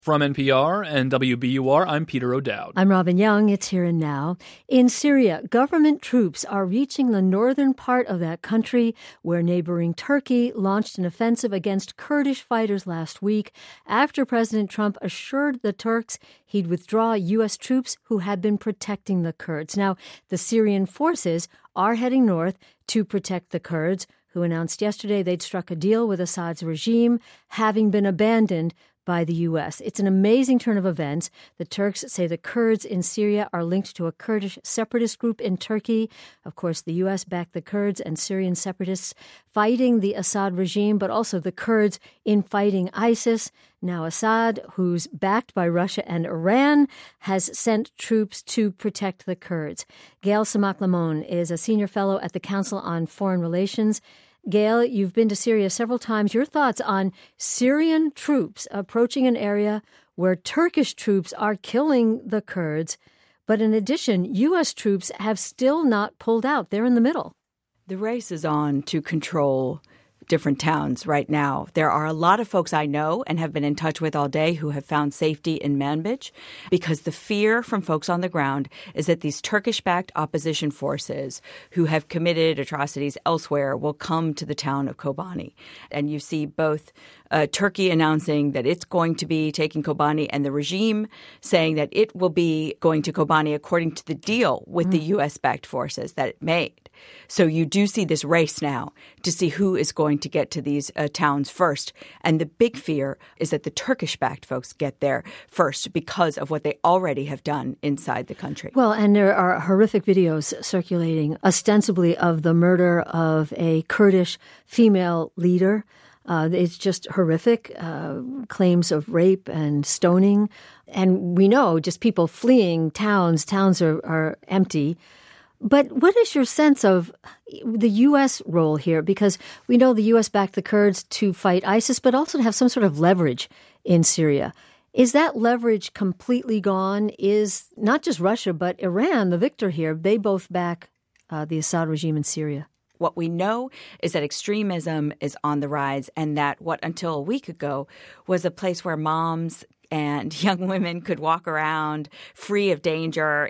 From NPR and WBUR, I'm Peter O'Dowd. I'm Robin Young. It's Here and Now. In Syria, government troops are reaching the northern part of that country where neighboring Turkey launched an offensive against Kurdish fighters last week after President Trump assured the Turks he'd withdraw U.S. troops who had been protecting the Kurds. Now, the Syrian forces are heading north to protect the Kurds, who announced yesterday they'd struck a deal with Assad's regime, having been abandoned by the U.S. It's an amazing turn of events. The Turks say the Kurds in Syria are linked to a Kurdish separatist group in Turkey. Of course, the U.S. backed the Kurds and Syrian separatists fighting the Assad regime, but also the Kurds in fighting ISIS. Now Assad, who's backed by Russia and Iran, has sent troops to protect the Kurds. Gail Samak-Lamon is a senior fellow at the Council on Foreign Relations. Gail, you've been to Syria several times. Your thoughts on Syrian troops approaching an area where Turkish troops are killing the Kurds, but in addition, U.S. troops have still not pulled out. They're in the middle. The race is on to control different towns right now. There are a lot of folks I know and have been in touch with all day who have found safety in Manbij because the fear from folks on the ground is that these Turkish-backed opposition forces who have committed atrocities elsewhere will come to the town of Kobani. And you see both Turkey announcing that it's going to be taking Kobani and the regime saying that it will be going to Kobani according to the deal with the U.S.-backed forces that it made. So you do see this race now to see who is going to get to these towns first. And the big fear is that the Turkish-backed folks get there first because of what they already have done inside the country. Well, and there are horrific videos circulating ostensibly of the murder of a Kurdish female leader. It's just horrific, claims of rape and stoning. And we know just people fleeing towns. Towns are empty. But what is your sense of the U.S. role here? Because we know the U.S. backed the Kurds to fight ISIS, but also to have some sort of leverage in Syria. Is that leverage completely gone? Is not just Russia, but Iran, the victor here, they both back the Assad regime in Syria? What we know is that extremism is on the rise and that what until a week ago was a place where moms and young women could walk around free of danger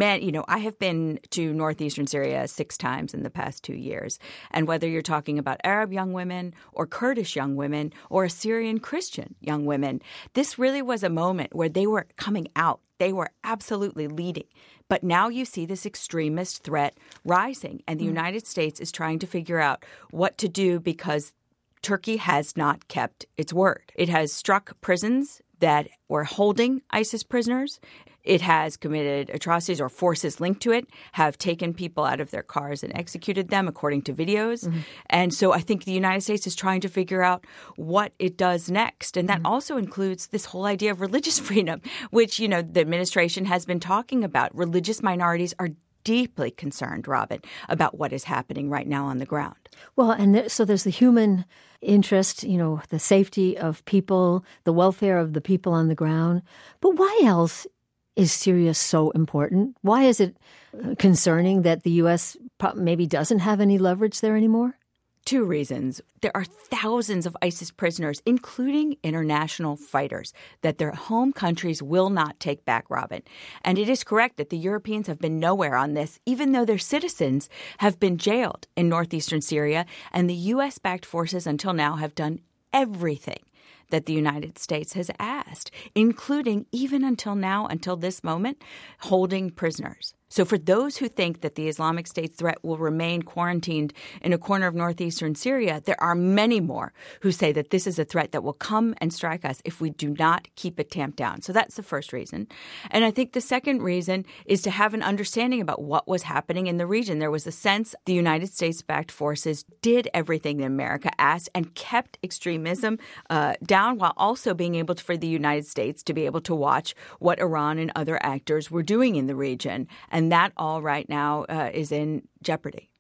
I have been to northeastern Syria 6 times in the past 2 years. And whether you're talking about Arab young women or Kurdish young women or Assyrian Christian young women, this really was a moment where they were coming out. They were absolutely leading. But now you see this extremist threat rising, and the United States is trying to figure out what to do because Turkey has not kept its word. It has struck prisons that were holding ISIS prisoners. It has committed atrocities, or forces linked to it have taken people out of their cars and executed them, according to videos. Mm-hmm. And so I think the United States is trying to figure out what it does next. And that also includes this whole idea of religious freedom, which, the administration has been talking about. Religious minorities are deeply concerned, Robin, about what is happening right now on the ground. Well, and so there's the human interest, the safety of people, the welfare of the people on the ground. But why else is Syria so important? Why is it concerning that the U.S. maybe doesn't have any leverage there anymore? 2 reasons. There are thousands of ISIS prisoners, including international fighters, that their home countries will not take back, Robin. And it is correct that the Europeans have been nowhere on this, even though their citizens have been jailed in northeastern Syria. And the U.S.-backed forces until now have done everything that the United States has asked, including even until now, until this moment, holding prisoners. So for those who think that the Islamic State threat will remain quarantined in a corner of northeastern Syria, there are many more who say that this is a threat that will come and strike us if we do not keep it tamped down. So that's the first reason. And I think the second reason is to have an understanding about what was happening in the region. There was a sense the United States-backed forces did everything that America asked and kept extremism down while also being able for the United States to be able to watch what Iran and other actors were doing in the region. And that all right now is in jeopardy.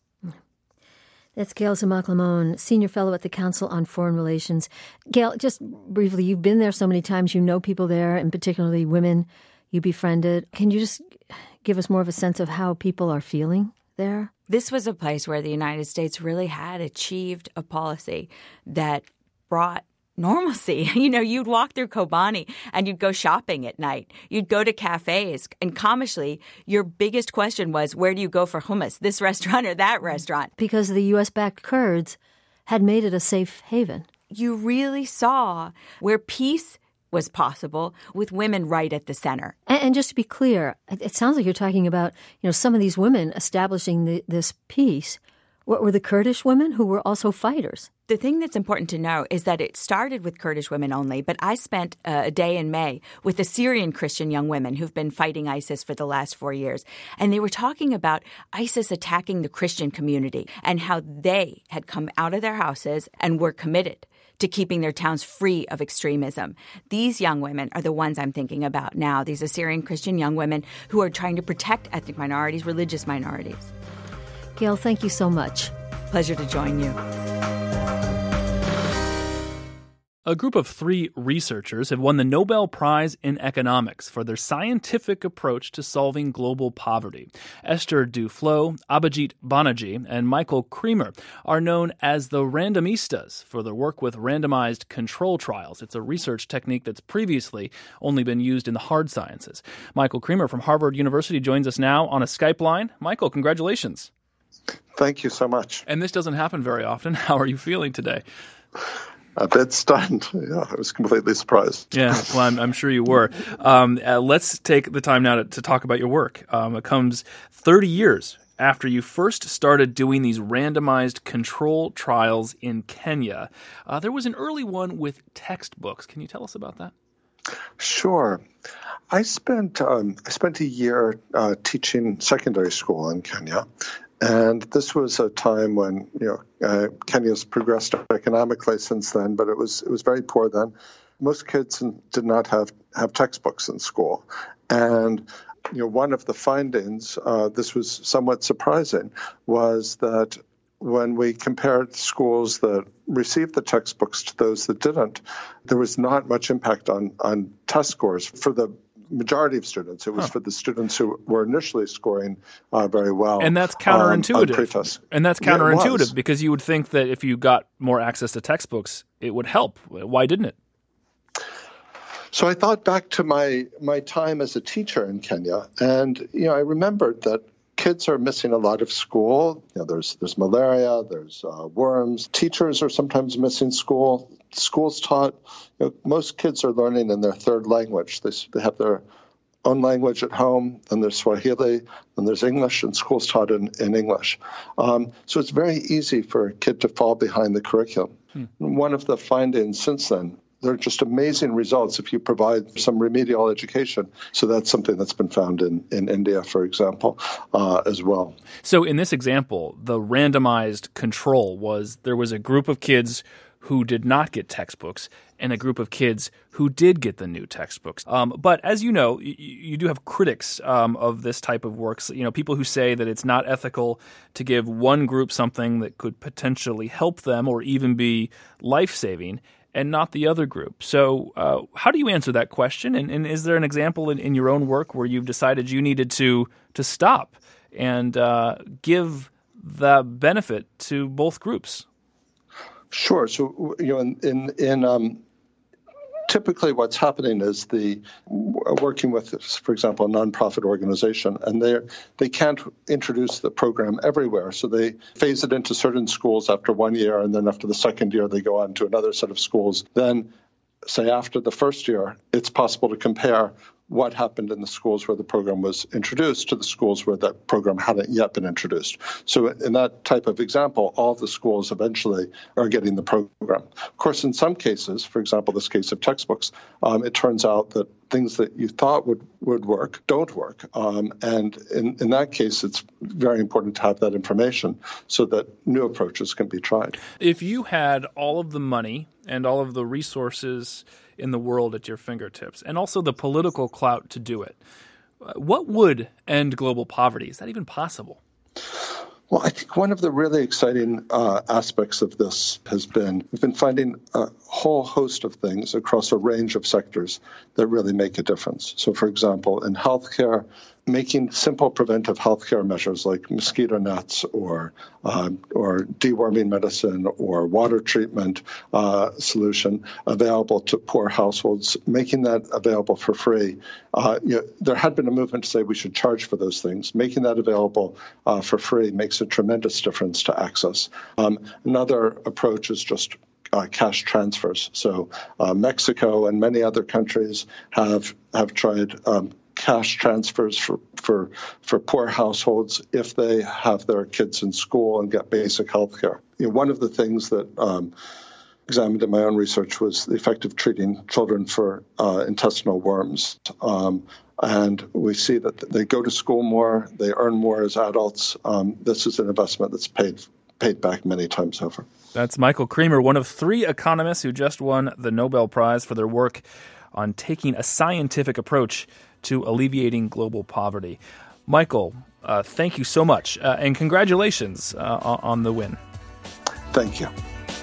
That's Gail Samak-Lamon, Senior Fellow at the Council on Foreign Relations. Gail, just briefly, you've been there so many times. You know people there, and particularly women you befriended. Can you just give us more of a sense of how people are feeling there? This was a place where the United States really had achieved a policy that brought normalcy. You'd walk through Kobani and you'd go shopping at night. You'd go to cafes. And Kamishli, your biggest question was, where do you go for hummus, this restaurant or that restaurant? Because the U.S.-backed Kurds had made it a safe haven. You really saw where peace was possible with women right at the center. And just to be clear, it sounds like you're talking about, some of these women establishing this peace. What were the Kurdish women who were also fighters? The thing that's important to know is that it started with Kurdish women only, but I spent a day in May with the Syrian Christian young women who've been fighting ISIS for the last 4 years. And they were talking about ISIS attacking the Christian community and how they had come out of their houses and were committed to keeping their towns free of extremism. These young women are the ones I'm thinking about now. These Assyrian Christian young women who are trying to protect ethnic minorities, religious minorities. Gail, thank you so much. Pleasure to join you. A group of 3 researchers have won the Nobel Prize in Economics for their scientific approach to solving global poverty. Esther Duflo, Abhijit Banerjee, and Michael Kremer are known as the randomistas for their work with randomized control trials. It's a research technique that's previously only been used in the hard sciences. Michael Kremer from Harvard University joins us now on a Skype line. Michael, congratulations. Thank you so much. And this doesn't happen very often. How are you feeling today? A bit stunned. Yeah, I was completely surprised. Yeah, well, I'm sure you were. Let's take the time now to talk about your work. It comes 30 years after you first started doing these randomized control trials in Kenya. There was an early one with textbooks. Can you tell us about that? Sure. I spent a year teaching secondary school in Kenya. And this was a time when Kenya's progressed economically since then, but it was very poor then. Most kids did not have textbooks in school, and one of the findings, this was somewhat surprising, was that when we compared schools that received the textbooks to those that didn't, there was not much impact on test scores for the majority of students. It was for the students who were initially scoring very well. And that's counterintuitive. Yeah, because you would think that if you got more access to textbooks, it would help. Why didn't it? So I thought back to my time as a teacher in Kenya, and I remembered that kids are missing a lot of school. There's malaria, there's worms. Teachers are sometimes missing school. Schools taught, most kids are learning in their third language. They have their own language at home, then there's Swahili, then there's English, and school's taught in English. So it's very easy for a kid to fall behind the curriculum. One of the findings since then, they're just amazing results if you provide some remedial education. So that's something that's been found in India, for example, as well. So in this example, the randomized control there was a group of kids who did not get textbooks and a group of kids who did get the new textbooks. But as you know, you do have critics of this type of works. People who say that it's not ethical to give one group something that could potentially help them or even be life-saving and not the other group. So how do you answer that question? And is there an example in your own work where you've decided you needed to stop and give the benefit to both groups? Sure. So, typically what's happening is working with, for example, a nonprofit organization, and they can't introduce the program everywhere. So they phase it into certain schools after 1 year, and then after the second year, they go on to another set of schools. Then, say, after the first year, it's possible to compare what happened in the schools where the program was introduced to the schools where that program hadn't yet been introduced. So in that type of example, all the schools eventually are getting the program. Of course, in some cases, for example, this case of textbooks, it turns out that things that you thought would work don't work. And in that case, it's very important to have that information so that new approaches can be tried. If you had all of the money and all of the resources in the world at your fingertips, and also the political clout to do it, what would end global poverty? Is that even possible? Well, I think one of the really exciting aspects of this has been we've been finding a whole host of things across a range of sectors that really make a difference. So, for example, in healthcare, making simple preventive healthcare measures like mosquito nets or deworming medicine or water treatment solution available to poor households, making that available for free. There had been a movement to say we should charge for those things. Making that available for free makes a tremendous difference to access. Another approach is just cash transfers. So Mexico and many other countries have tried cash transfers for poor households if they have their kids in school and get basic health care. One of the things that examined in my own research was the effect of treating children for intestinal worms. And we see that they go to school more, they earn more as adults. This is an investment that's paid back many times over. That's Michael Kremer, one of 3 economists who just won the Nobel Prize for their work on taking a scientific approach to alleviating global poverty. Michael, thank you so much, and congratulations on the win. Thank you.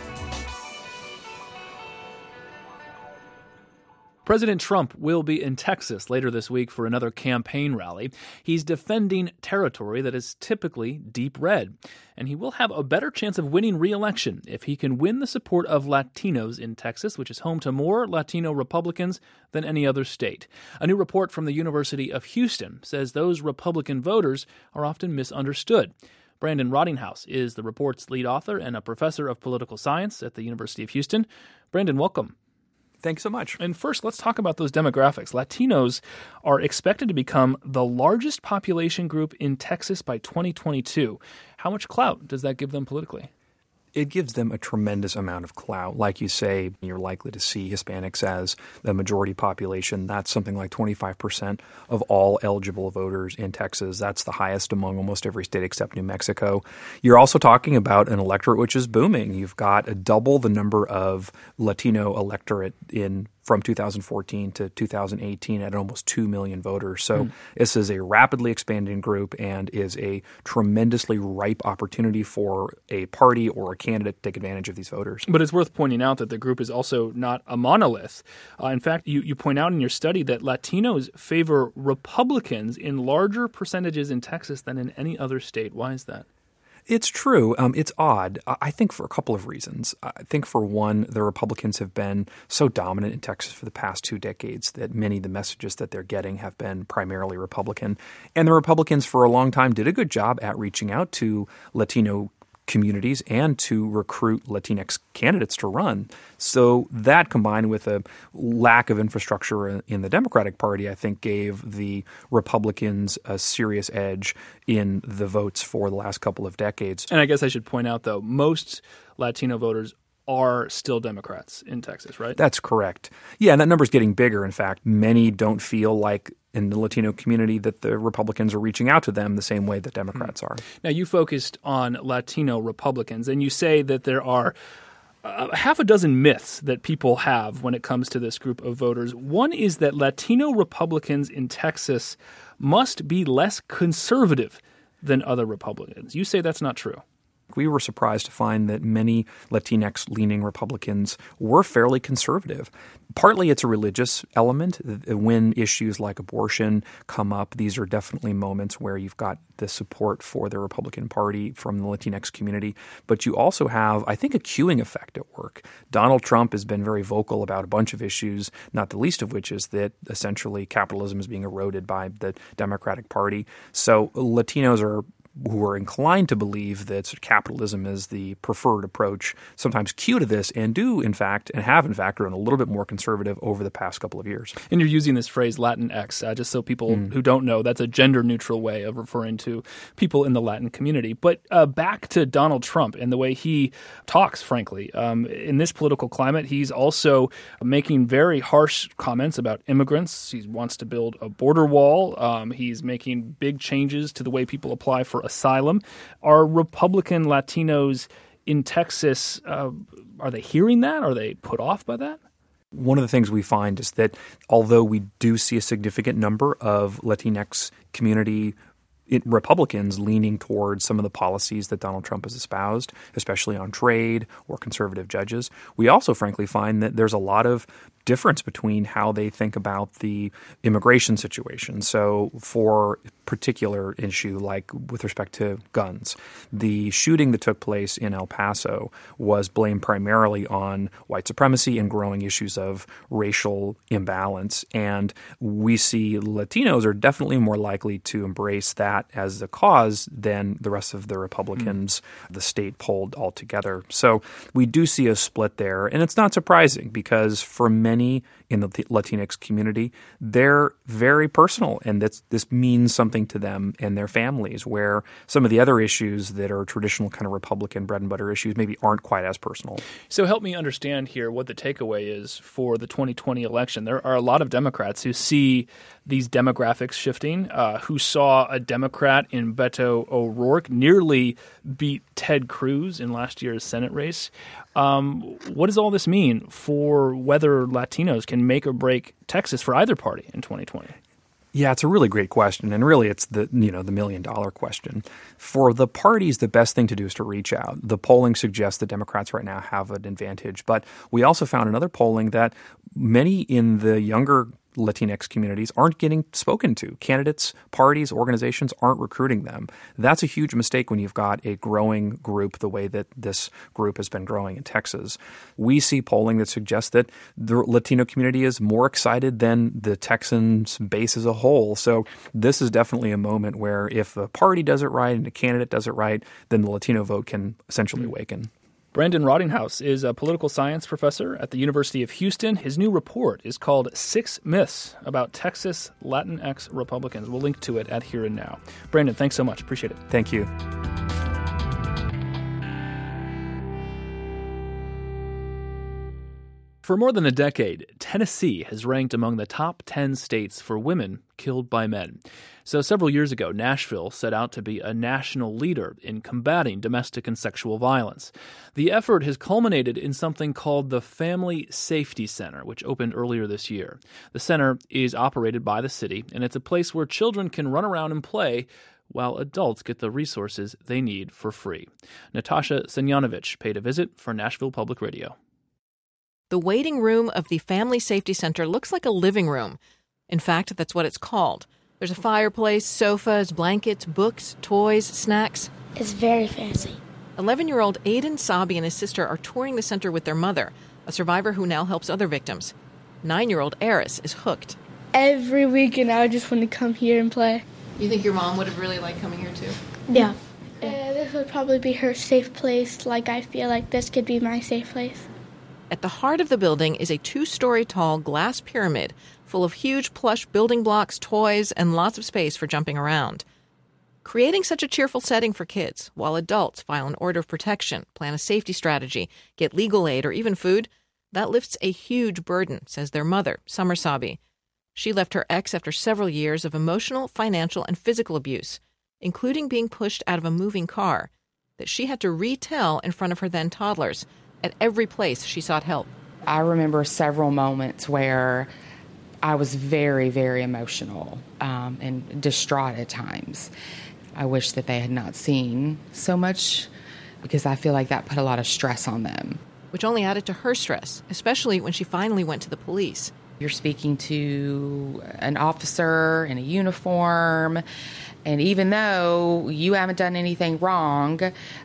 President Trump will be in Texas later this week for another campaign rally. He's defending territory that is typically deep red, and he will have a better chance of winning re-election if he can win the support of Latinos in Texas, which is home to more Latino Republicans than any other state. A new report from the University of Houston says those Republican voters are often misunderstood. Brandon Rottinghouse is the report's lead author and a professor of political science at the University of Houston. Brandon, welcome. Thanks so much. And first, let's talk about those demographics. Latinos are expected to become the largest population group in Texas by 2022. How much clout does that give them politically? It gives them a tremendous amount of clout. Like you say, you're likely to see Hispanics as the majority population. That's something like 25% of all eligible voters in Texas. That's the highest among almost every state except New Mexico. You're also talking about an electorate which is booming. You've got double the number of Latino electorate from 2014 to 2018 at almost 2 million voters. So this is a rapidly expanding group and is a tremendously ripe opportunity for a party or a candidate to take advantage of these voters. But it's worth pointing out that the group is also not a monolith. In fact, you point out in your study that Latinos favor Republicans in larger percentages in Texas than in any other state. Why is that? It's true. It's odd, I think, for a couple of reasons. I think, for one, the Republicans have been so dominant in Texas for the past 2 decades that many of the messages that they're getting have been primarily Republican. And the Republicans for a long time did a good job at reaching out to Latino communities and to recruit Latinx candidates to run. So that, combined with a lack of infrastructure in the Democratic Party, I think gave the Republicans a serious edge in the votes for the last couple of decades. And I guess I should point out, though, most Latino voters are still Democrats in Texas, right? That's correct. Yeah, and that number's getting bigger. In fact, many don't feel like in the Latino community that the Republicans are reaching out to them the same way that Democrats are. Now, you focused on Latino Republicans, and you say that there are half a dozen myths that people have when it comes to this group of voters. One is that Latino Republicans in Texas must be less conservative than other Republicans. You say that's not true. We were surprised to find that many Latinx-leaning Republicans were fairly conservative. Partly it's a religious element. When issues like abortion come up, these are definitely moments where you've got the support for the Republican Party from the Latinx community. But you also have, I think, a queuing effect at work. Donald Trump has been very vocal about a bunch of issues, not the least of which is that essentially capitalism is being eroded by the Democratic Party. So Latinos who are inclined to believe that capitalism is the preferred approach sometimes cue to this and do, in fact, and have, in fact, grown a little bit more conservative over the past couple of years. And you're using this phrase Latinx, just so people who don't know, that's a gender-neutral way of referring to people in the Latin community. But back to Donald Trump and the way he talks, frankly. In this political climate, he's also making very harsh comments about immigrants. He wants to build a border wall. He's making big changes to the way people apply for asylum. Are Republican Latinos in Texas, are they hearing that? Are they put off by that? One of the things we find is that although we do see a significant number of Latinx community Republicans leaning towards some of the policies that Donald Trump has espoused, especially on trade or conservative judges, we also frankly find that there's a lot of difference between how they think about the immigration situation. So for a particular issue, like with respect to guns, the shooting that took place in El Paso was blamed primarily on white supremacy and growing issues of racial imbalance. And we see Latinos are definitely more likely to embrace that as the cause than the rest of the Republicans the state polled altogether. So we do see a split there. And it's not surprising because for many in the Latinx community, they're very personal, and this means something to them and their families, where some of the other issues that are traditional kind of Republican bread and butter issues maybe aren't quite as personal. So help me understand here what the takeaway is for the 2020 election. There are a lot of Democrats who see these demographics shifting, who saw a Democrat in Beto O'Rourke nearly beat Ted Cruz in last year's Senate race. What does all this mean for whether Latinos can make or break Texas for either party in 2020? Yeah, it's a really great question, and really it's the million-dollar question. For the parties, the best thing to do is to reach out. The polling suggests that Democrats right now have an advantage, but we also found another polling that many in the younger Latinx communities aren't getting spoken to. Candidates, parties, organizations aren't recruiting them. That's a huge mistake when you've got a growing group the way that this group has been growing in Texas. We see polling that suggests that the Latino community is more excited than the Texans base as a whole. So this is definitely a moment where if a party does it right and a candidate does it right, then the Latino vote can essentially awaken. Brandon Rottinghaus is a political science professor at the University of Houston. His new report is called 6 Myths About Texas Latinx Republicans. We'll link to it at Here and Now. Brandon, thanks so much. Appreciate it. Thank you. For more than a decade, Tennessee has ranked among the top 10 states for women killed by men. So several years ago, Nashville set out to be a national leader in combating domestic and sexual violence. The effort has culminated in something called the Family Safety Center, which opened earlier this year. The center is operated by the city, and it's a place where children can run around and play while adults get the resources they need for free. Natasha Semyonovich paid a visit for Nashville Public Radio. The waiting room of the Family Safety Center looks like a living room. In fact, that's what it's called. There's a fireplace, sofas, blankets, books, toys, snacks. It's very fancy. 11-year-old Aiden Sabi and his sister are touring the center with their mother, a survivor who now helps other victims. 9-year-old Eris is hooked. Every weekend I just want to come here and play. You think your mom would have really liked coming here too? Yeah. This would probably be her safe place. Like, I feel like this could be my safe place. At the heart of the building is a 2-story tall glass pyramid full of huge plush building blocks, toys, and lots of space for jumping around. Creating such a cheerful setting for kids, while adults file an order of protection, plan a safety strategy, get legal aid, or even food, that lifts a huge burden, says their mother, Summer Sabi. She left her ex after several years of emotional, financial, and physical abuse, including being pushed out of a moving car, that she had to retell in front of her then toddlers at every place she sought help. I remember several moments where I was very, very emotional and distraught at times. I wish that they had not seen so much because I feel like that put a lot of stress on them. Which only added to her stress, especially when she finally went to the police. You're speaking to an officer in a uniform, and even though you haven't done anything wrong,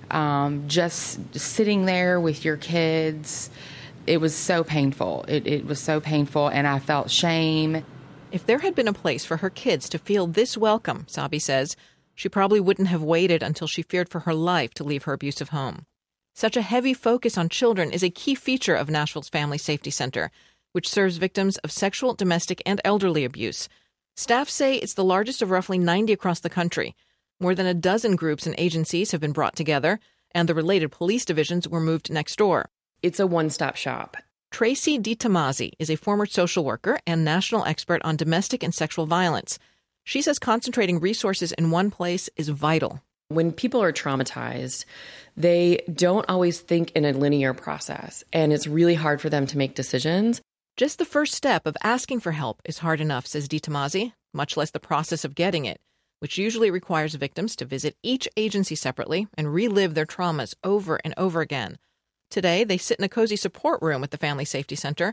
just sitting there with your kids, it was so painful. It was so painful, and I felt shame. If there had been a place for her kids to feel this welcome, Sabi says, she probably wouldn't have waited until she feared for her life to leave her abusive home. Such a heavy focus on children is a key feature of Nashville's Family Safety Center, which serves victims of sexual, domestic, and elderly abuse. Staff say it's the largest of roughly 90 across the country. More than a dozen groups and agencies have been brought together, and the related police divisions were moved next door. It's a one-stop shop. Tracy DiTomasi is a former social worker and national expert on domestic and sexual violence. She says concentrating resources in one place is vital. When people are traumatized, they don't always think in a linear process, and it's really hard for them to make decisions. Just the first step of asking for help is hard enough, says DiTomasi, much less the process of getting it, which usually requires victims to visit each agency separately and relive their traumas over and over again. Today, they sit in a cozy support room at the Family Safety Center.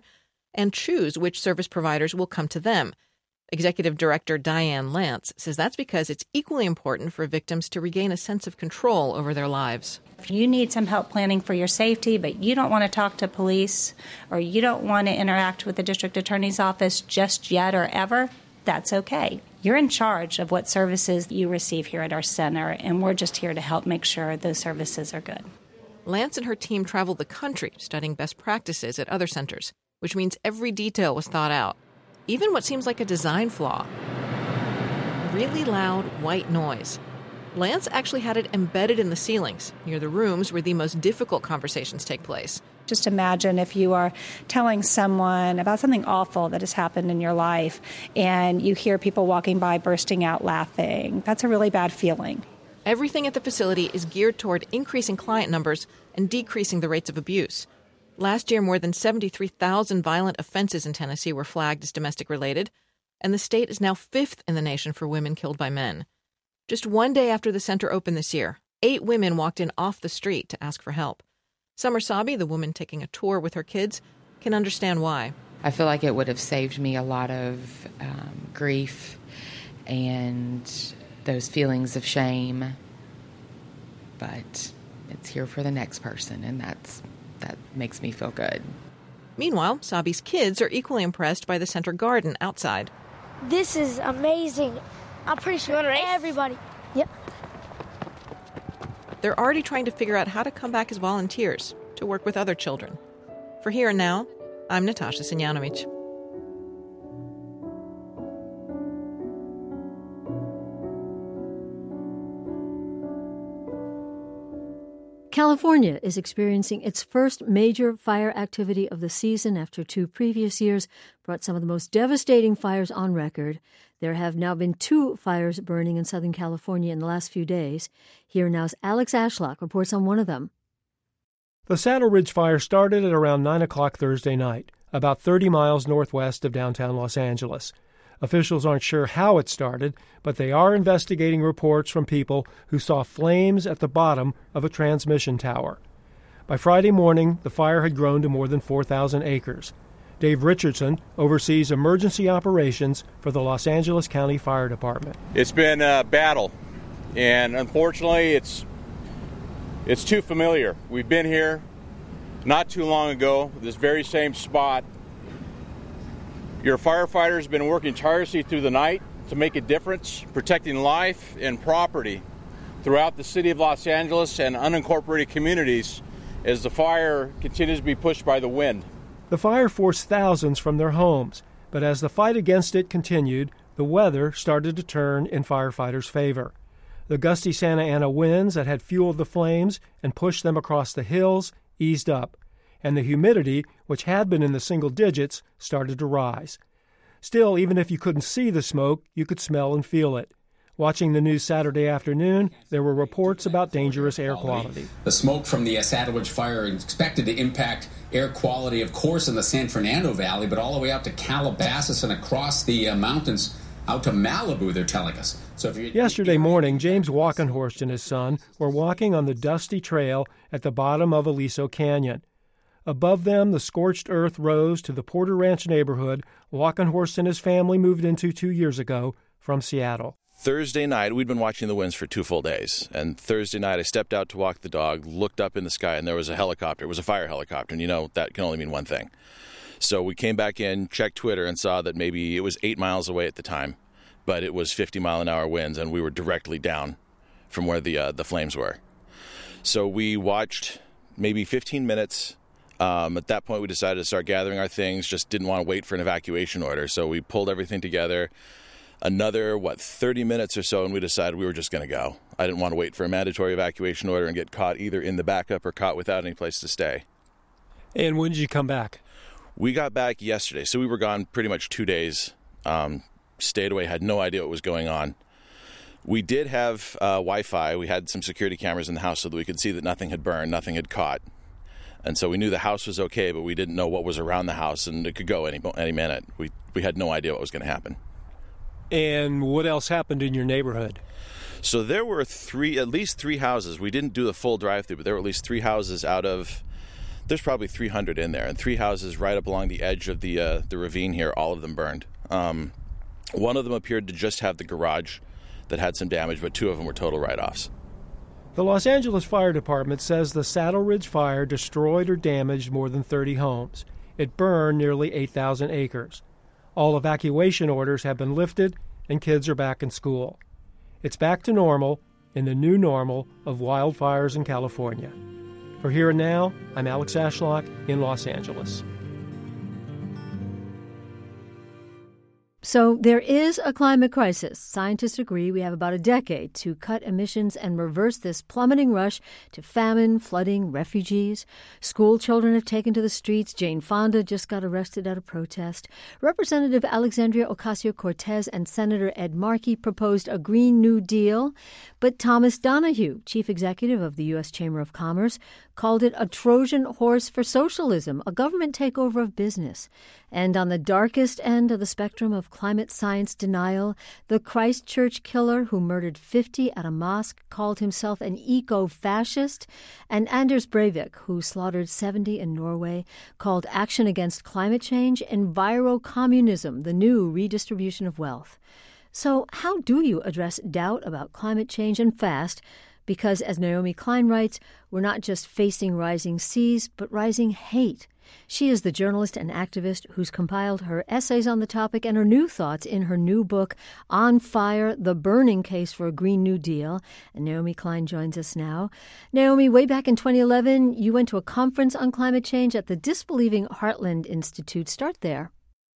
and choose which service providers will come to them. Executive Director Diane Lance says that's because it's equally important for victims to regain a sense of control over their lives. If you need some help planning for your safety, but you don't want to talk to police or you don't want to interact with the district attorney's office just yet or ever, that's okay. You're in charge of what services you receive here at our center, and we're just here to help make sure those services are good. Lance and her team traveled the country studying best practices at other centers, which means every detail was thought out. Even what seems like a design flaw. Really loud white noise. Lance actually had it embedded in the ceilings, near the rooms where the most difficult conversations take place. Just imagine if you are telling someone about something awful that has happened in your life and you hear people walking by bursting out laughing. That's a really bad feeling. Everything at the facility is geared toward increasing client numbers and decreasing the rates of abuse. Last year, more than 73,000 violent offenses in Tennessee were flagged as domestic-related, and the state is now 5th in the nation for women killed by men. Just one day after the center opened this year, 8 women walked in off the street to ask for help. Summer Sabi, the woman taking a tour with her kids, can understand why. I feel like it would have saved me a lot of grief and those feelings of shame, but it's here for the next person, and that makes me feel good. Meanwhile, Sabi's kids are equally impressed by the center garden outside. This is amazing. I'm pretty sure everybody. Yep. They're already trying to figure out how to come back as volunteers to work with other children. For Here and Now, I'm Natasha Sinyanovich. California is experiencing its first major fire activity of the season after 2 previous years brought some of the most devastating fires on record. There have now been 2 fires burning in Southern California in the last few days. Here Now's Alex Ashlock reports on one of them. The Saddle Ridge fire started at around 9 o'clock Thursday night, about 30 miles northwest of downtown Los Angeles. Officials aren't sure how it started, but they are investigating reports from people who saw flames at the bottom of a transmission tower. By Friday morning, the fire had grown to more than 4,000 acres. Dave Richardson oversees emergency operations for the Los Angeles County Fire Department. It's been a battle, and unfortunately, it's too familiar. We've been here not too long ago, this very same spot. Your firefighters have been working tirelessly through the night to make a difference, protecting life and property throughout the city of Los Angeles and unincorporated communities as the fire continues to be pushed by the wind. The fire forced thousands from their homes, but as the fight against it continued, the weather started to turn in firefighters' favor. The gusty Santa Ana winds that had fueled the flames and pushed them across the hills eased up, and the humidity, which had been in the single digits, started to rise. Still, even if you couldn't see the smoke, you could smell and feel it. Watching the news Saturday afternoon, there were reports about dangerous air quality. The smoke from the Saddle Ridge fire is expected to impact air quality, of course, in the San Fernando Valley, but all the way out to Calabasas and across the mountains out to Malibu, they're telling us. Yesterday morning, James Walkenhorst and his son were walking on the dusty trail at the bottom of Aliso Canyon. Above them, the scorched earth rose to the Porter Ranch neighborhood Walkenhorst and his family moved into 2 years ago from Seattle. Thursday night, we'd been watching the winds for 2 full days. And Thursday night, I stepped out to walk the dog, looked up in the sky, and there was a helicopter. It was a fire helicopter, and you know that can only mean one thing. So we came back in, checked Twitter, and saw that maybe it was 8 miles away at the time, but it was 50-mile-an-hour winds, and we were directly down from where the flames were. So we watched maybe 15 minutes. At that point, we decided to start gathering our things, just didn't want to wait for an evacuation order. So we pulled everything together. Another, 30 minutes or so, and we decided we were just going to go. I didn't want to wait for a mandatory evacuation order and get caught either in the backup or caught without any place to stay. And when did you come back? We got back yesterday, so we were gone pretty much 2 days. Stayed away, had no idea what was going on. We did have Wi-Fi. We had some security cameras in the house so that we could see that nothing had burned, nothing had caught. And so we knew the house was okay, but we didn't know what was around the house, and it could go any minute. We had no idea what was going to happen. And what else happened in your neighborhood? So there were at least three houses. We didn't do the full drive-through, but there were at least 3 houses out of There's probably 300 in there, and 3 houses right up along the edge of the ravine here, all of them burned. One of them appeared to just have the garage that had some damage, but 2 of them were total write-offs. The Los Angeles Fire Department says the Saddle Ridge fire destroyed or damaged more than 30 homes. It burned nearly 8,000 acres. All evacuation orders have been lifted, and kids are back in school. It's back to normal in the new normal of wildfires in California. For Here and Now, I'm Alex Ashlock in Los Angeles. So there is a climate crisis. Scientists agree we have about a decade to cut emissions and reverse this plummeting rush to famine, flooding, refugees. School children have taken to the streets. Jane Fonda just got arrested at a protest. Representative Alexandria Ocasio-Cortez and Senator Ed Markey proposed a Green New Deal. But Thomas Donahue, chief executive of the U.S. Chamber of Commerce, called it a Trojan horse for socialism, a government takeover of business. And on the darkest end of the spectrum of climate science denial, the Christchurch killer who murdered 50 at a mosque called himself an eco-fascist, and Anders Breivik, who slaughtered 70 in Norway, called action against climate change enviro-communism, the new redistribution of wealth. So how do you address doubt about climate change and fast? Because, as Naomi Klein writes, we're not just facing rising seas, but rising hate. She is the journalist and activist who's compiled her essays on the topic and her new thoughts in her new book, On Fire, The Burning Case for a Green New Deal. And Naomi Klein joins us now. Naomi, way back in 2011, you went to a conference on climate change at the Disbelieving Heartland Institute. Start there.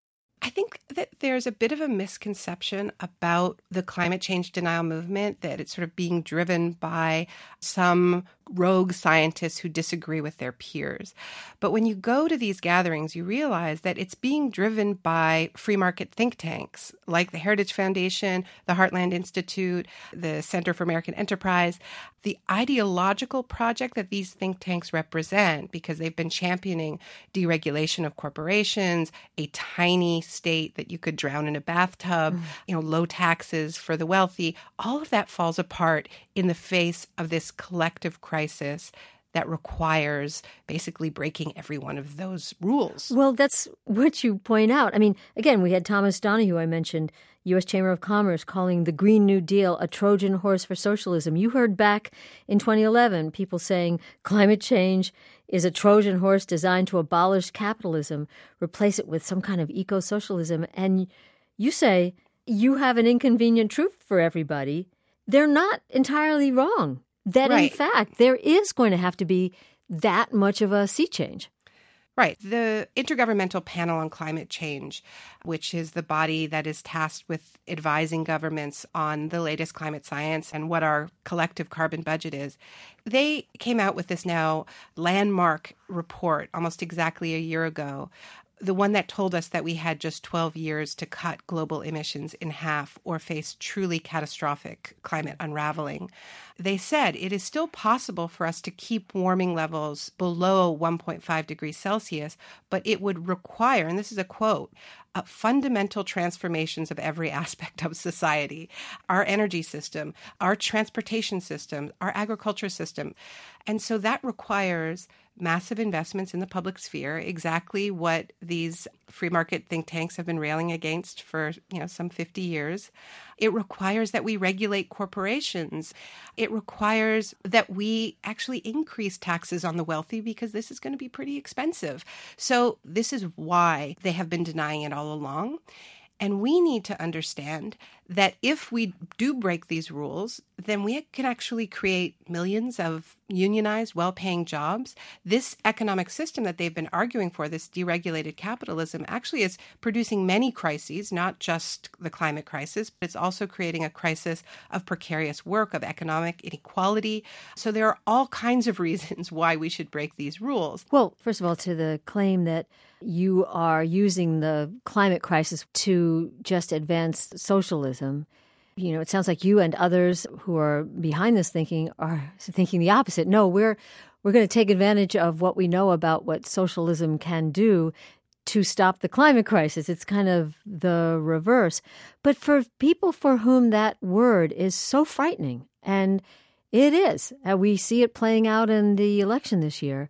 I think that there's a bit of a misconception about the climate change denial movement, that it's sort of being driven by some rogue scientists who disagree with their peers. But when you go to these gatherings, you realize that it's being driven by free market think tanks like the Heritage Foundation, the Heartland Institute, the Center for American Enterprise. The ideological project that these think tanks represent, because they've been championing deregulation of corporations, a tiny state that you could drown in a bathtub, low taxes for the wealthy, all of that falls apart in the face of this collective crisis that requires basically breaking every one of those rules. Well, that's what you point out. I mean, again, we had Thomas Donahue, I mentioned, U.S. Chamber of Commerce, calling the Green New Deal a Trojan horse for socialism. You heard back in 2011 people saying climate change is a Trojan horse designed to abolish capitalism, replace it with some kind of eco-socialism. And you say you have an inconvenient truth for everybody. They're not entirely wrong. That, right. In fact, there is going to have to be that much of a sea change. Right. The Intergovernmental Panel on Climate Change, which is the body that is tasked with advising governments on the latest climate science and what our collective carbon budget is, they came out with this now landmark report almost exactly a year ago, the one that told us that we had just 12 years to cut global emissions in half or face truly catastrophic climate unraveling. They said it is still possible for us to keep warming levels below 1.5 degrees Celsius, but it would require, and this is a quote, fundamental transformations of every aspect of society, our energy system, our transportation system, our agriculture system. And so that requires massive investments in the public sphere, exactly what these free market think tanks have been railing against for, some 50 years. It requires that we regulate corporations. It requires that we actually increase taxes on the wealthy, because this is going to be pretty expensive. So this is why they have been denying it all along. And we need to understand that if we do break these rules, then we can actually create millions of unionized, well-paying jobs. This economic system that they've been arguing for, this deregulated capitalism, actually is producing many crises, not just the climate crisis, but it's also creating a crisis of precarious work, of economic inequality. So there are all kinds of reasons why we should break these rules. Well, first of all, to the claim that you are using the climate crisis to just advance socialism, it sounds like you and others who are behind this thinking are thinking the opposite. No, we're going to take advantage of what we know about what socialism can do to stop the climate crisis. It's kind of the reverse. But for people for whom that word is so frightening, and it is, we see it playing out in the election this year,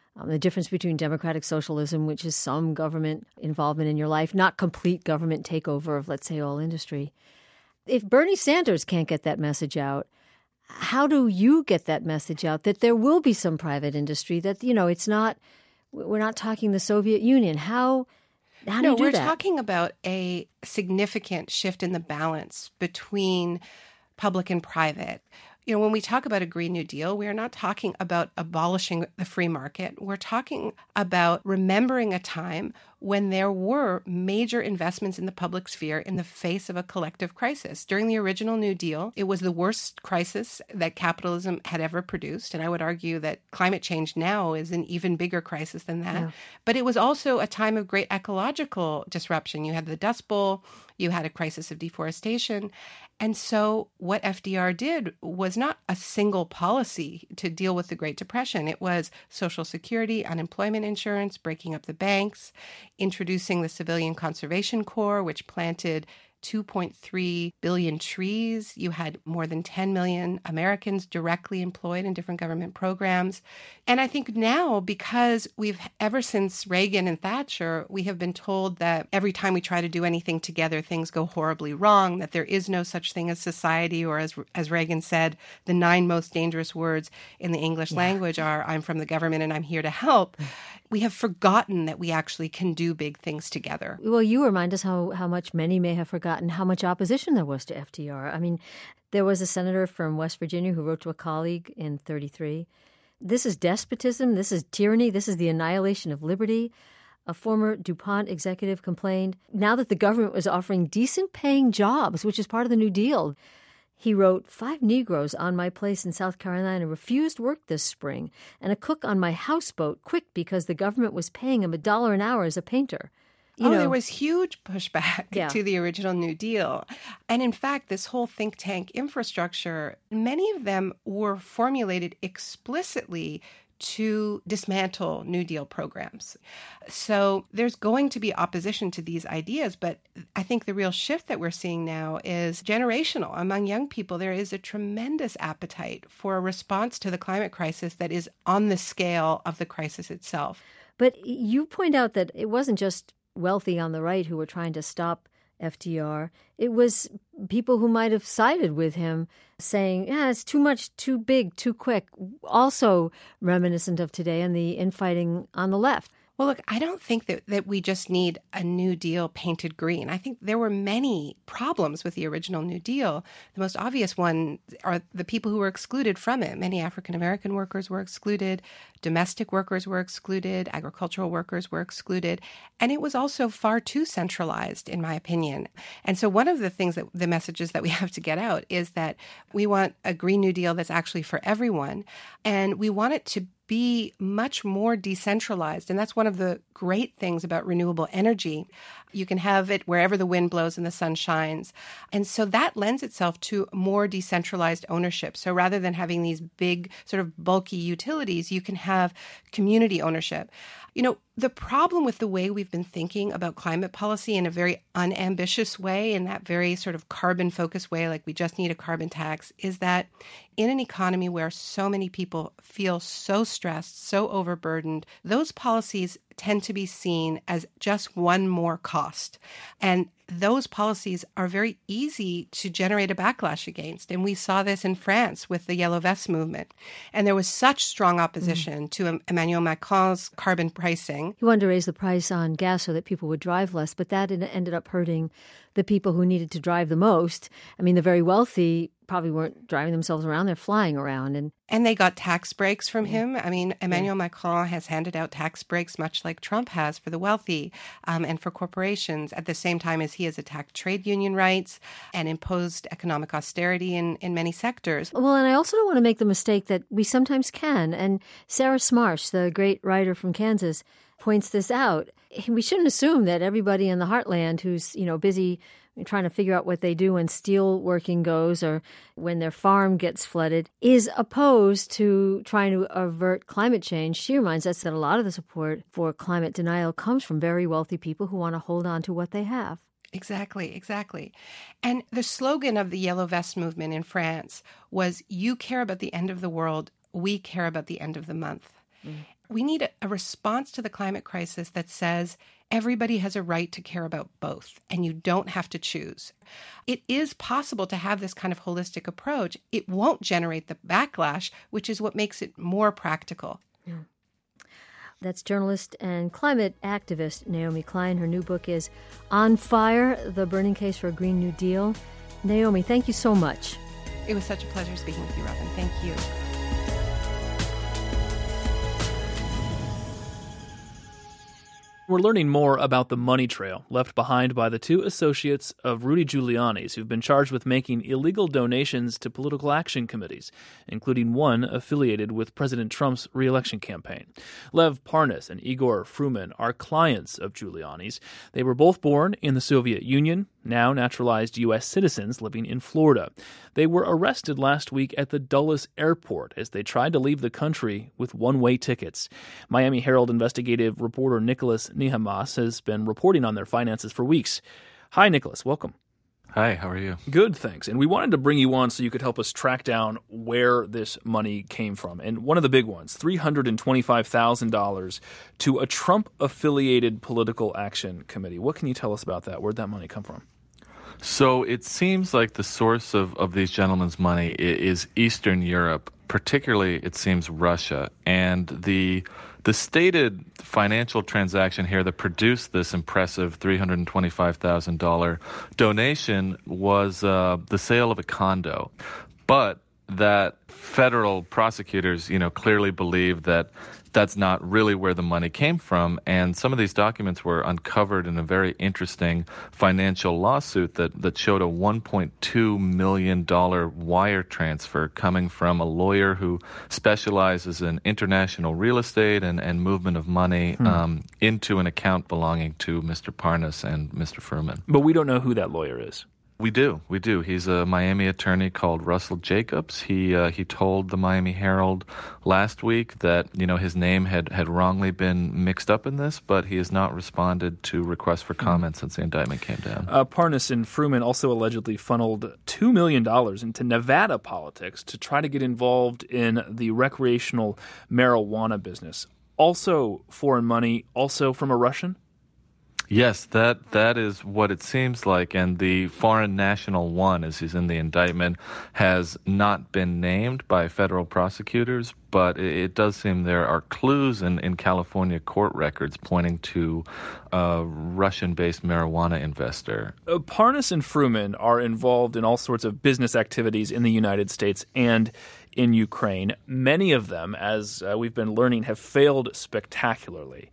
The difference between democratic socialism, which is some government involvement in your life, not complete government takeover of, let's say, all industry. If Bernie Sanders can't get that message out, how do you get that message out that there will be some private industry, that, it's not, we're not talking the Soviet Union? How do you do that? We're talking about a significant shift in the balance between public and private. When we talk about a Green New Deal, we are not talking about abolishing the free market. We're talking about remembering a time when there were major investments in the public sphere in the face of a collective crisis. During the original New Deal, it was the worst crisis that capitalism had ever produced. And I would argue that climate change now is an even bigger crisis than that. Yeah. But it was also a time of great ecological disruption. You had the Dust Bowl, you had a crisis of deforestation. And so what FDR did was not a single policy to deal with the Great Depression. It was Social Security, unemployment insurance, breaking up the banks, introducing the Civilian Conservation Corps, which planted 2.3 billion trees. You had more than 10 million Americans directly employed in different government programs. And I think now, because ever since Reagan and Thatcher, we have been told that every time we try to do anything together, things go horribly wrong, that there is no such thing as society, or as Reagan said, the 9 most dangerous words in the English language are, I'm from the government and I'm here to help. We have forgotten that we actually can do big things together. Well, you remind us how much many may have forgotten how much opposition there was to FDR. I mean, there was a senator from West Virginia who wrote to a colleague in 1933, "This is despotism, this is tyranny, this is the annihilation of liberty." A former DuPont executive complained, now that the government was offering decent paying jobs, which is part of the New Deal. He wrote, 5 Negroes on my place in South Carolina refused work this spring, and a cook on my houseboat quit because the government was paying him $1 an hour as a painter. There was huge pushback to the original New Deal. And in fact, this whole think tank infrastructure, many of them were formulated explicitly to dismantle New Deal programs. So there's going to be opposition to these ideas, but I think the real shift that we're seeing now is generational. Among young people, there is a tremendous appetite for a response to the climate crisis that is on the scale of the crisis itself. But you point out that it wasn't just wealthy on the right who were trying to stop FDR. It was people who might have sided with him saying, it's too much, too big, too quick, also reminiscent of today and the infighting on the left. Well, look, I don't think that we just need a New Deal painted green. I think there were many problems with the original New Deal. The most obvious one are the people who were excluded from it. Many African-American workers were excluded. Domestic workers were excluded. Agricultural workers were excluded. And it was also far too centralized, in my opinion. And so one of the messages that we have to get out is that we want a Green New Deal that's actually for everyone. And we want it to be much more decentralized. And that's one of the great things about renewable energy. You can have it wherever the wind blows and the sun shines. And so that lends itself to more decentralized ownership. So rather than having these big sort of bulky utilities, you can have community ownership. The problem with the way we've been thinking about climate policy in a very unambitious way, in that very sort of carbon-focused way, like we just need a carbon tax, is that in an economy where so many people feel so stressed, so overburdened, those policies tend to be seen as just one more cost. And those policies are very easy to generate a backlash against. And we saw this in France with the Yellow Vest movement. And there was such strong opposition to Emmanuel Macron's carbon pricing. He wanted to raise the price on gas so that people would drive less, but that ended up hurting the people who needed to drive the most. I mean, the very wealthy probably weren't driving themselves around, they're flying around. And they got tax breaks from him. I mean, Emmanuel Macron has handed out tax breaks much like Trump has for the wealthy and for corporations, at the same time as he has attacked trade union rights and imposed economic austerity in many sectors. Well, and I also don't want to make the mistake that we sometimes can. And Sarah Smarsh, the great writer from Kansas, points this out. We shouldn't assume that everybody in the heartland who's, busy trying to figure out what they do when steel working goes or when their farm gets flooded is opposed to trying to avert climate change. She reminds us that a lot of the support for climate denial comes from very wealthy people who want to hold on to what they have. Exactly. And the slogan of the Yellow Vest movement in France was, "You care about the end of the world, we care about the end of the month." We need a response to the climate crisis that says everybody has a right to care about both, and you don't have to choose. It is possible to have this kind of holistic approach. It won't generate the backlash, which is what makes it more practical. Yeah. That's journalist and climate activist Naomi Klein. Her new book is On Fire, The Burning Case for a Green New Deal. Naomi, thank you so much. It was such a pleasure speaking with you, Robin. Thank you. We're learning more about the money trail left behind by the two associates of Rudy Giuliani's who've been charged with making illegal donations to political action committees, including one affiliated with President Trump's re-election campaign. Lev Parnas and Igor Fruman are clients of Giuliani's. They were both born in the Soviet Union, now naturalized U.S. citizens living in Florida. They were arrested last week at the Dulles Airport as they tried to leave the country with one-way tickets. Miami Herald investigative reporter Nicholas Nihamas has been reporting on their finances for weeks. Hi, Nicholas. Welcome. Hi, how are you? Good, thanks. And we wanted to bring you on so you could help us track down where this money came from. And one of the big ones, $325,000 to a Trump-affiliated political action committee. What can you tell us about that? Where'd that money come from? So it seems like the source of these gentlemen's money is Eastern Europe, particularly, it seems, Russia. And the stated financial transaction here that produced this impressive $325,000 donation was the sale of a condo. But that federal prosecutors, clearly believe that that's not really where the money came from. And some of these documents were uncovered in a very interesting financial lawsuit that showed a $1.2 million wire transfer coming from a lawyer who specializes in international real estate and movement of money into an account belonging to Mr. Parnas and Mr. Fruman. But we don't know who that lawyer is. We do. He's a Miami attorney called Russell Jacobs. He told the Miami Herald last week that, his name had wrongly been mixed up in this, but he has not responded to requests for comment since the indictment came down. Parnas and Fruman also allegedly funneled $2 million into Nevada politics to try to get involved in the recreational marijuana business. Also foreign money, also from a Russian? Yes, that is what it seems like, and the foreign national one, as he's in the indictment, has not been named by federal prosecutors, but it does seem there are clues in California court records pointing to a Russian-based marijuana investor. Parnas and Fruman are involved in all sorts of business activities in the United States and in Ukraine. Many of them, as we've been learning, have failed spectacularly.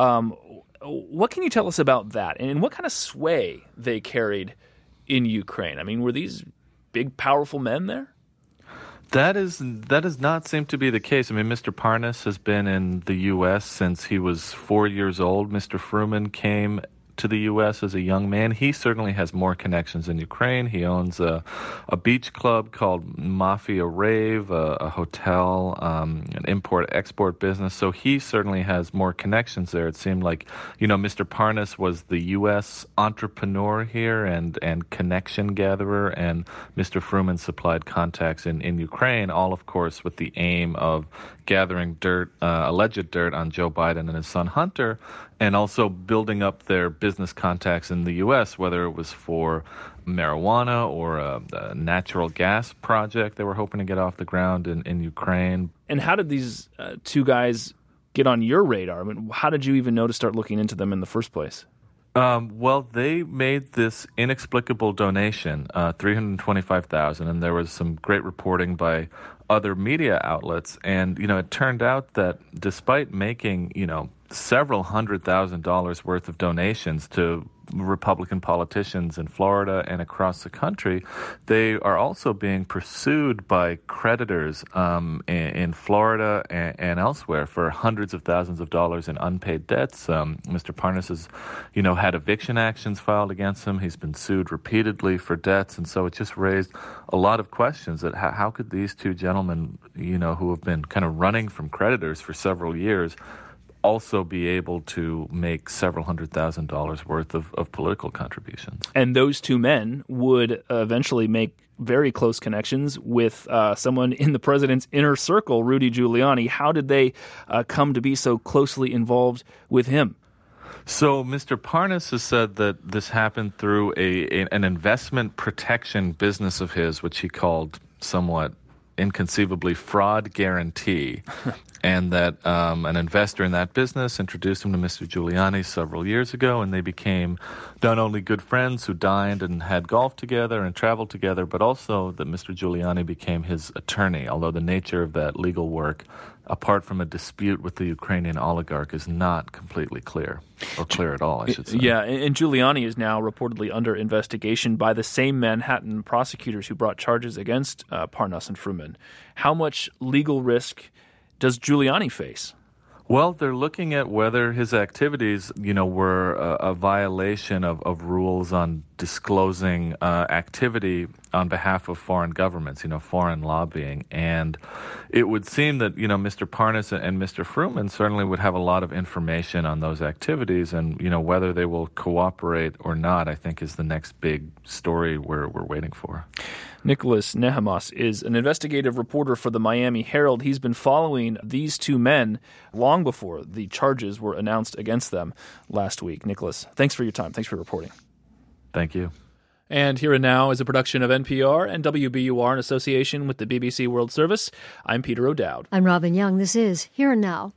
What can you tell us about that, and what kind of sway they carried in Ukraine? I mean, were these big, powerful men there? That does not seem to be the case. I mean, Mr. Parnas has been in the U.S. since he was 4 years old. Mr. Fruman came to the U.S. as a young man. He certainly has more connections in Ukraine. He owns a beach club called Mafia Rave, a hotel, an import-export business. So he certainly has more connections there. It seemed like, Mr. Parnas was the U.S. entrepreneur here and connection gatherer, and Mr. Fruman supplied contacts in Ukraine, all, of course, with the aim of gathering alleged dirt on Joe Biden and his son Hunter, and also building up their business contacts in the U.S., whether it was for marijuana or a natural gas project they were hoping to get off the ground in Ukraine. And how did these two guys get on your radar? I mean, how did you even know to start looking into them in the first place? Well, they made this inexplicable donation, $325,000, and there was some great reporting by other media outlets. And, it turned out that despite making, several $100,000 worth of donations to Republican politicians in Florida and across the country, they are also being pursued by creditors in Florida and elsewhere for hundreds of thousands of dollars in unpaid debts. Mr. Parnas has, had eviction actions filed against him. He's been sued repeatedly for debts, and so it just raised a lot of questions that how could these two gentlemen, who have been kind of running from creditors for several years, also be able to make several $100,000 worth of political contributions. And those two men would eventually make very close connections with someone in the president's inner circle, Rudy Giuliani. How did they come to be so closely involved with him? So Mr. Parnas has said that this happened through an investment protection business of his, which he called somewhat inconceivably fraud guarantee, and that an investor in that business introduced him to Mr. Giuliani several years ago, and they became not only good friends who dined and had golf together and traveled together, but also that Mr. Giuliani became his attorney, although the nature of that legal work, apart from a dispute with the Ukrainian oligarch, is not completely clear, or clear at all, I should say. Yeah, and Giuliani is now reportedly under investigation by the same Manhattan prosecutors who brought charges against Parnas and Fruman. How much legal risk does Giuliani face? Well, they're looking at whether his activities, were a violation of rules on disclosing activity on behalf of foreign governments, foreign lobbying. And it would seem that, Mr. Parnas and Mr. Fruman certainly would have a lot of information on those activities. And, whether they will cooperate or not, I think is the next big story we're waiting for. Nicholas Nehemos is an investigative reporter for the Miami Herald. He's been following these two men long before the charges were announced against them last week. Nicholas, thanks for your time. Thanks for reporting. Thank you. And Here and Now is a production of NPR and WBUR in association with the BBC World Service. I'm Peter O'Dowd. I'm Robin Young. This is Here and Now.